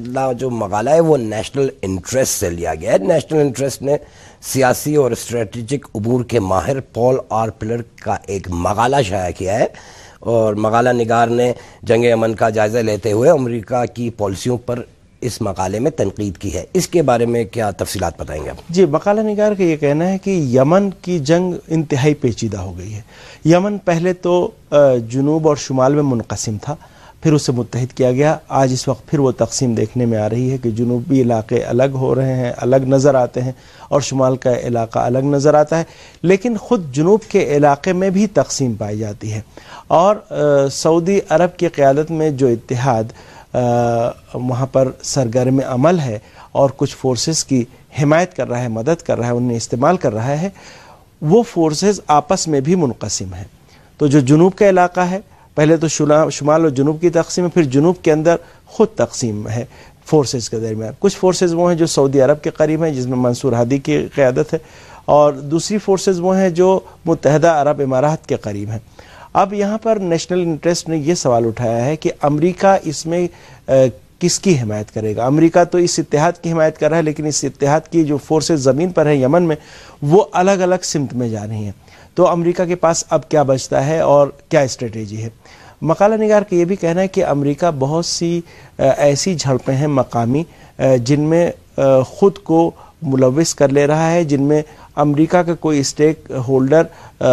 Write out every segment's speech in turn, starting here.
جو مقالہ ہے وہ نیشنل انٹرسٹ سے لیا گیا ہے. نیشنل انٹرسٹ نے سیاسی اور اسٹریٹجک امور کے ماہر پال آر پلر کا ایک مقالہ شائع کیا ہے، اور مقالہ نگار نے جنگ یمن کا جائزہ لیتے ہوئے امریکہ کی پالیسیوں پر اس مقالے میں تنقید کی ہے. اس کے بارے میں کیا تفصیلات بتائیں گے آپ؟ جی، مقالہ نگار کا یہ کہنا ہے کہ یمن کی جنگ انتہائی پیچیدہ ہو گئی ہے. یمن پہلے تو جنوب اور شمال میں منقسم تھا، پھر اسے متحد کیا گیا. آج اس وقت پھر وہ تقسیم دیکھنے میں آ رہی ہے کہ جنوبی علاقے الگ ہو رہے ہیں، الگ نظر آتے ہیں، اور شمال کا علاقہ الگ نظر آتا ہے. لیکن خود جنوب کے علاقے میں بھی تقسیم پائی جاتی ہے، اور سعودی عرب کی قیادت میں جو اتحاد وہاں پر سرگرم عمل ہے اور کچھ فورسز کی حمایت کر رہا ہے، مدد کر رہا ہے، انہیں استعمال کر رہا ہے، وہ فورسز آپس میں بھی منقسم ہیں. تو جو جنوب کا علاقہ ہے، پہلے تو شمال اور جنوب کی تقسیم ہے، پھر جنوب کے اندر خود تقسیم ہے فورسز کے درمیان. کچھ فورسز وہ ہیں جو سعودی عرب کے قریب ہیں، جس میں منصور ہادی کی قیادت ہے، اور دوسری فورسز وہ ہیں جو متحدہ عرب امارات کے قریب ہیں. اب یہاں پر نیشنل انٹرسٹ نے یہ سوال اٹھایا ہے کہ امریکہ اس میں کس کی حمایت کرے گا. امریکہ تو اس اتحاد کی حمایت کر رہا ہے، لیکن اس اتحاد کی جو فورسز زمین پر ہیں یمن میں، وہ الگ الگ سمت میں جا رہی ہیں. تو امریکہ کے پاس اب کیا بچتا ہے اور کیا اسٹریٹجی ہے؟ مقالہ نگار کا یہ بھی کہنا ہے کہ امریکہ بہت سی ایسی جھڑپیں ہیں مقامی جن میں خود کو ملوث کر لے رہا ہے، جن میں امریکہ کا کوئی اسٹیک ہولڈر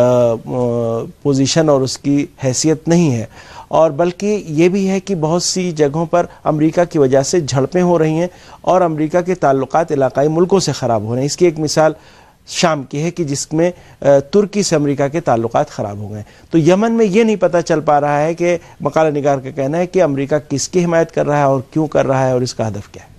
پوزیشن اور اس کی حیثیت نہیں ہے، اور بلکہ یہ بھی ہے کہ بہت سی جگہوں پر امریکہ کی وجہ سے جھڑپیں ہو رہی ہیں اور امریکہ کے تعلقات علاقائی ملکوں سے خراب ہو رہے ہیں. اس کی ایک مثال شام کی ہے کہ جس میں ترکی سے امریکہ کے تعلقات خراب ہو گئے. تو یمن میں یہ نہیں پتہ چل پا رہا ہے کہ مقالہ نگار کا کہنا ہے کہ امریکہ کس کی حمایت کر رہا ہے اور کیوں کر رہا ہے اور اس کا ہدف کیا ہے.